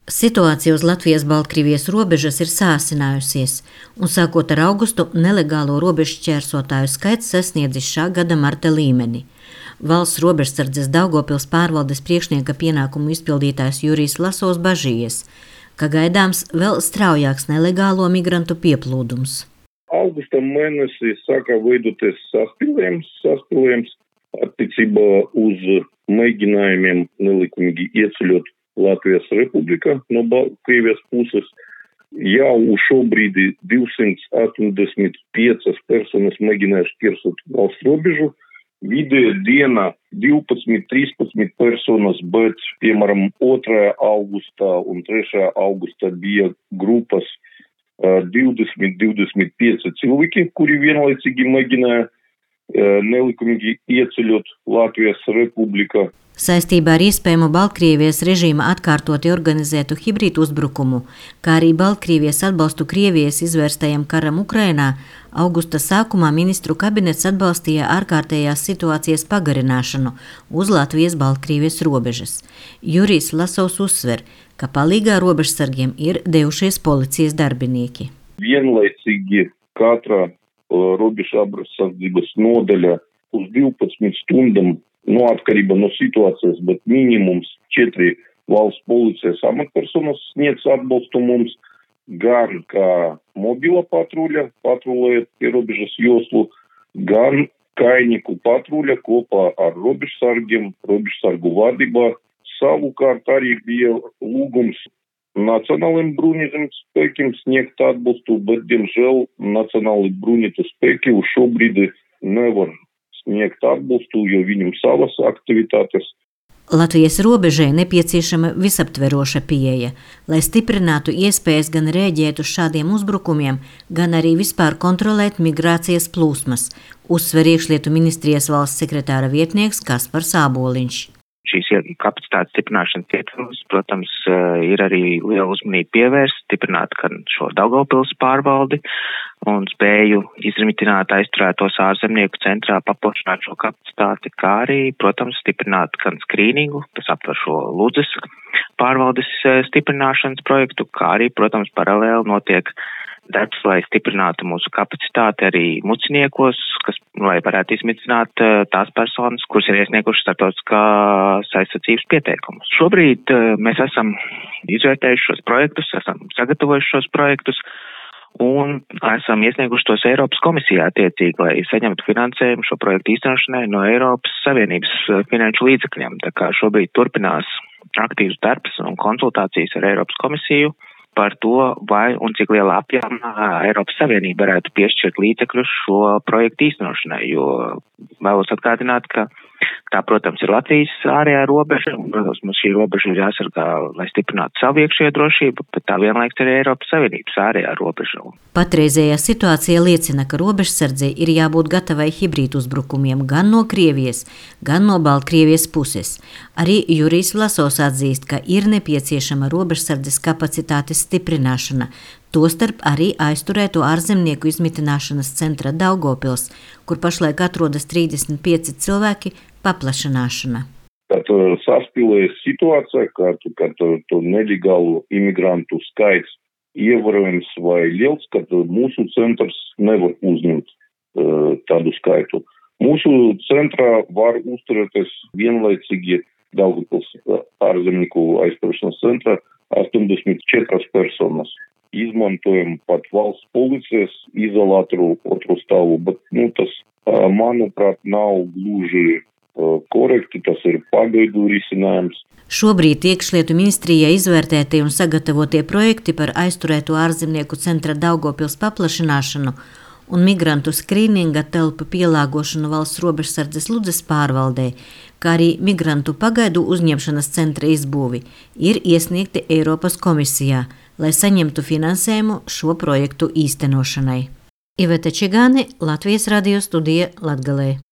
Situācija uz Latvijas-Baltkrievijas robežas ir sāsinājusies, un sākot ar augustu nelegālo robežu šķērsotāju skaits sasniedzis šā gada marta līmeni. Valsts robežsardzes Daugavpils pārvaldes priekšnieka pienākumu izpildītājs Jurijs Lasovs bažījies, ka gaidāms vēl straujāks nelegālo migrantu pieplūdums. Augusta mēnesī sāka veidoties saspīlējums attiecībā uz mēģinājumiem nelikumīgi ieceļot Latvijas Republika no Krievijas puses. Jau uz šobrīd 285 personas mēģināja šķērsot valsts robežu. Vidēja diena 12-13 personas, bet, piemēram, 2. augustā un 3. augustā bija grupas 20-25 cilvēki, kuri vienlaicīgi mēģināja nelikumīgi ieceļot Latvijas Republika. Saistībā ar iespējamu Baltkrievijas režīma atkārtoti organizētu hibrīdu uzbrukumu, kā arī Baltkrievijas atbalstu Krievijas izvērstajam karam Ukrainā, augusta sākumā ministru kabinets atbalstīja ārkārtējās situācijas pagarināšanu uz Latvijas-Baltkrievijas robežas. Jurijs Lasovs uzsver, ka palīgā robežsargiem ir devušies policijas darbinieki. Vienlaicīgi katra robežu apsardzības nodaļa uz 12 stundām atkarībā no situācijas, bet minimums 4 valsts policijas amatpersonas sniedz atbalstu mums, gan kā mobila patruļa, patrulējot pie robežas joslu, gan kainieku patruļa kopā ar robežsargiem, robežsargu vadībā. Savukārt arī bija lūgums Nacionālajiem bruņotajiem spēkiem sniegt atbalstu, bet, diemžēl, Nacionālajie bruņotie spēki uz šobrīd nevar sniegt atbalstu, jo viņam savas aktivitātes. Latvijas robežai nepieciešama visaptveroša pieeja, lai stiprinātu iespējas gan rēģēt uz šādiem uzbrukumiem, gan arī vispār kontrolēt migrācijas plūsmas, uzsver iekšlietu ministrijas valsts sekretāra vietnieks Kaspars Āboliņš. Šīs kapacitātes stiprināšanas ietvaros, protams, ir arī liela uzmanība pievērst, stiprināt gan šo Daugavpils pārvaldi un spēju izmitināt aizturētos ārzemnieku centrā, paplašināt šo kapacitāti, kā arī, protams, stiprināt gan skrīningu, tas aptver šo Ludzes pārvaldes stiprināšanas projektu, kā arī, protams, paralēli notiek darbs, lai stiprinātu mūsu kapacitāti arī muciniekos, lai varētu izmitināt tās personas, kuras ir iesniegušas starptautiskās aizsardzības pieteikumus. Šobrīd mēs esam izvērtējuši šos projektus, esam sagatavojuši šos projektus un esam iesnieguši tos Eiropas komisijā attiecīgi, lai saņemtu finansējumu šo projektu īstenošanai no Eiropas Savienības finanšu līdzekļiem. Tā kā šobrīd turpinās aktīvs darbs un konsultācijas ar Eiropas komisiju par to, vai un cik lielā apjomā Eiropas Savienība varētu piešķirt līdzekļus šo projektu īstenošanai, jo vēlos atgādināt, ka tā, protams, ir Latvijas ārējā robeža, un, protams, mums šī robeža ir jāsargā, lai stiprinātu savu iekšējo drošību, bet tā vienlaiks ir Eiropas Savienības ārējā robeža. Patreizējā situācija liecina, ka robežsardzei ir jābūt gatavai hibrīdu uzbrukumiem gan no Krievijas, gan no Baltkrievijas puses. Arī Jurijs Lasovs atzīst, ka ir nepieciešama robežsardzes kapacitātes stiprināšana, tostarp arī aizturēto ārzemnieku izmitināšanas centra Daugavpils, kur pašlaik atrodas 35 cilvēki, paplašināšana. Kad saspīlējas situācija, kad nelegālu imigrantu skaits ievērojams vai liels, kad mūsu centrs nevar uzņemt tādu skaitu. Mūsu centrā var uzturēties vienlaicīgi Daugavpils ārzemnieku aizturēšanas centrā 84 personas. Izmantojam pat valsts policijas izolātoru otru stāvu, bet tas, manuprāt, nav gluži korekti, tas ir pagaidu risinājums. Šobrīd iekšlietu ministrijai izvērtētie un sagatavotie projekti par aizturēto ārzemnieku centra Daugavpils paplašināšanu un migrantu skrīninga telpu pielāgošanu valsts robežsardzes Ludzes pārvaldē, kā arī migrantu pagaidu uzņemšanas centra izbūvi, ir iesniegti Eiropas komisijā, lai saņemtu finansējumu šo projektu īstenošanai. Iveta Čigāne, Latvijas radio studija Latgalē.